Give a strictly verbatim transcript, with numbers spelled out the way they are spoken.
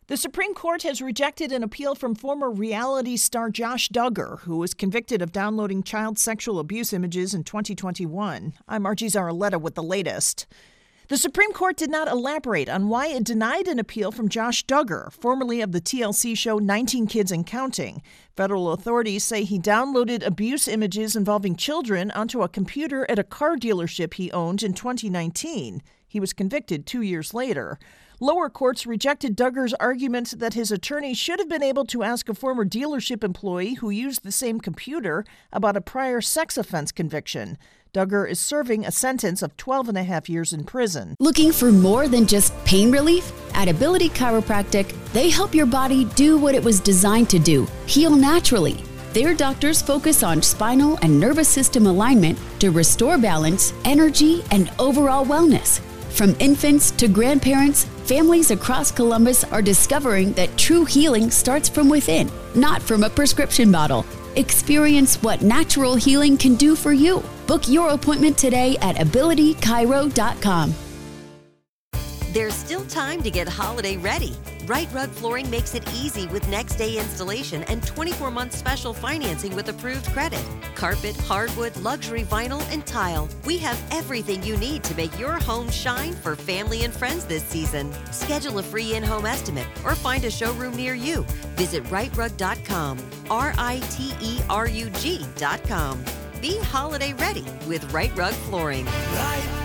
The Supreme Court has rejected an appeal from former reality star Josh Duggar, who was convicted of downloading child sexual abuse images in twenty twenty-one. I'm Margie Zaraletta with the latest. The Supreme Court did not elaborate on why it denied an appeal from Josh Duggar, formerly of the T L C show nineteen Kids and Counting. Federal authorities say he downloaded abuse images involving children onto a computer at a car dealership he owned in twenty nineteen. He was convicted two years later. Lower courts rejected Duggar's argument that his attorney should have been able to ask a former dealership employee who used the same computer about a prior sex offense conviction. Duggar is serving a sentence of twelve and a half years in prison. Looking for more than just pain relief? At Ability Chiropractic, they help your body do what it was designed to do, heal naturally. Their doctors focus on spinal and nervous system alignment to restore balance, energy, and overall wellness. From infants to grandparents, families across Columbus are discovering that true healing starts from within, not from a prescription bottle. Experience what natural healing can do for you. Book your appointment today at ability chiro dot com. There's still time to get holiday ready. Right Rug Flooring makes it easy with next day installation and twenty-four month special financing with approved credit. Carpet, hardwood, luxury vinyl, and tile. We have everything you need to make your home shine for family and friends this season. Schedule a free in-home estimate or find a showroom near you. Visit right rug dot com, R I T E R U G dot com. Be holiday ready with Right Rug Flooring. Right.